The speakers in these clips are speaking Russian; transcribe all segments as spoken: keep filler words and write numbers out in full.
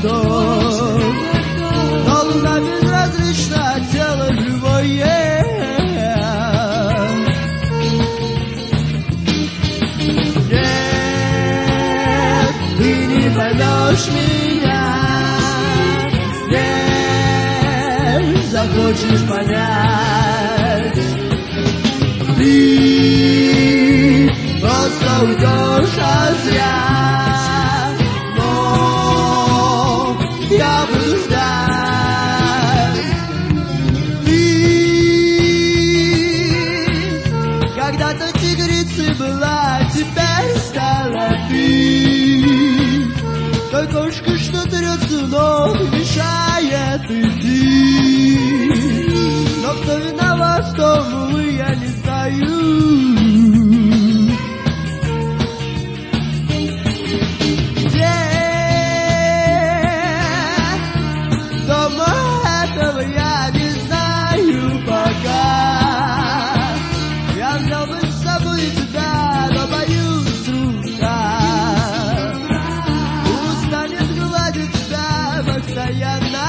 дом, но луна безразлична, тело живое. Нет, ты не поймешь меня, нет, захочешь понять. Ты просто уйдешь, а зря. Но я буду ждать. Ты когда-то тигрицей была, теперь стала ты. Той кошкой, что трется, но мешает идти. Но кто виноват в том, увы, я не знаю. Где дома этого я не знаю пока. Я взял бы с собой тебя, но боюсь рука устанет гладить тебя постоянно.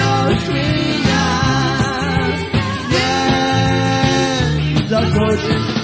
Захочешь